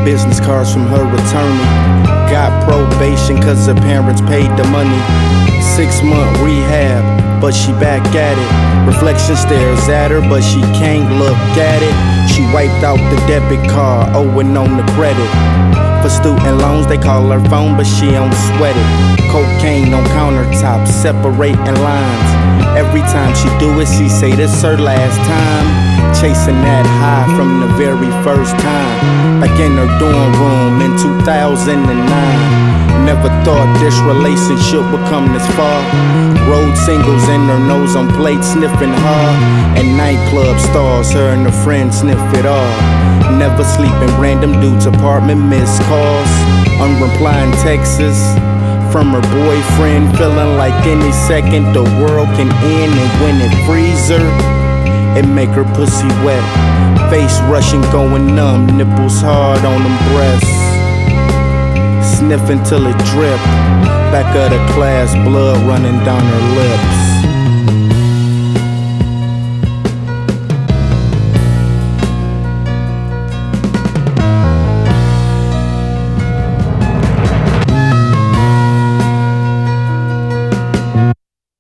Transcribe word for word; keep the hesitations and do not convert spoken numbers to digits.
Business cards from her attorney. Got probation cause her parents paid the money. Six month rehab, but she back at it. Reflection stares at her, but she can't look at it. She wiped out the debit card, owing on the credit. For student loans, they call her phone, but she don't sweat it. Cocaine on countertops, separating lines. Every time she do it, she say this her last time. Chasing that high from the very first time. Back in her dorm room in two thousand nine. Never thought this relationship would come this far. Road singles in her nose on plate, sniffing hard. And nightclub stars, her and her friends sniff it all. Never sleeping, random dudes' apartment missed calls. Unreplying texts from her boyfriend, feeling like any second the world can end. And when it frees her, it make her pussy wet. Face rushing, going numb, nipples hard on them breasts. Sniffing till it drip. Back of the class, blood running down her lips.